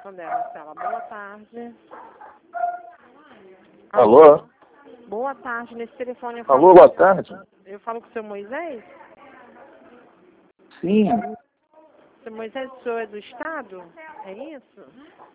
Santander, Marcela. Boa tarde. Alô? Boa tarde, nesse telefone eu Alô, boa tarde. Eu falo com o seu Moisés? Sim, Seu Moisés, o senhor é do Estado? É isso?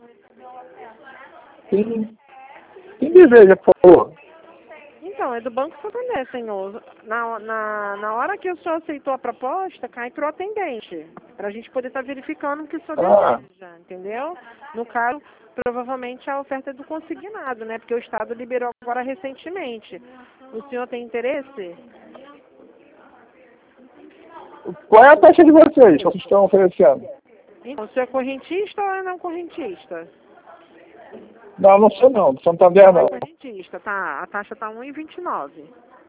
sim. Quem deseja, por favor? Então, é do Banco Santander, senhor. Na hora que o senhor aceitou a proposta, cai para o atendente. Para a gente poder estar verificando o que o senhor deseja, entendeu? No caso, provavelmente a oferta é do consignado, né? Porque o Estado liberou agora recentemente. O senhor tem interesse? Qual é a taxa de vocês que vocês estão oferecendo? Então, o senhor é correntista ou é não correntista? Não, não sou não. Santander não. Correntista, tá. A taxa tá 1,29.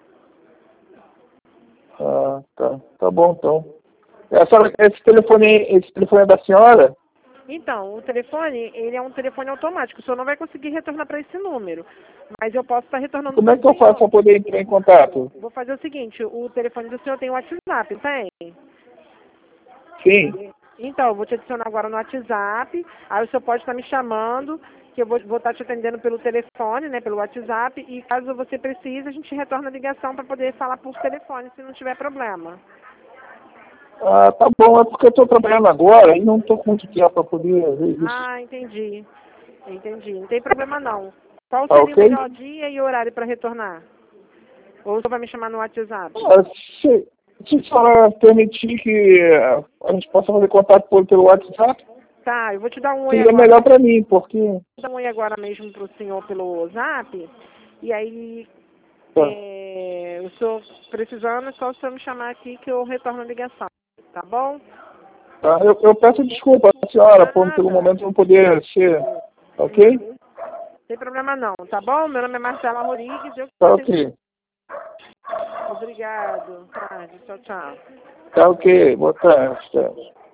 Ah, tá. Tá bom, então. Esse telefone é da senhora? Então, o telefone, ele é um telefone automático. O senhor não vai conseguir retornar para esse número. Mas eu posso estar retornando Como é que eu pro senhor. faço para poder entrar em contato? Vou fazer o seguinte, o telefone do senhor tem o WhatsApp, tem? Sim. Então, eu vou te adicionar agora no WhatsApp. Aí o senhor pode estar me chamando, que eu vou estar te atendendo pelo telefone, né, pelo WhatsApp. E caso você precise, a gente retorna a ligação para poder falar por telefone, se não tiver problema. Ah, tá bom. É porque eu estou trabalhando agora e não estou com muito tempo para poder ver isso. Ah, entendi. Entendi. Não tem problema não. Qual Tá seria o ok? melhor dia e horário para retornar? Ou o senhor vai me chamar no WhatsApp? Ah, se a senhora permitir que a gente possa fazer contato pelo WhatsApp, Tá, eu vou te dar um oi seria agora. melhor para mim, porque... Vou dar um oi agora mesmo pro senhor pelo Zap. E aí, Tá. o senhor precisando, é só o senhor me chamar aqui que eu retorno a ligação. Tá bom? Tá, eu peço desculpa à senhora por pelo momento não poder ser, ok? Não tem problema não, tá bom? Meu nome é Marcela Rodrigues. Tá ok. Obrigado. Tarde. Tchau, tchau. Tá ok. Boa tarde. Tchau.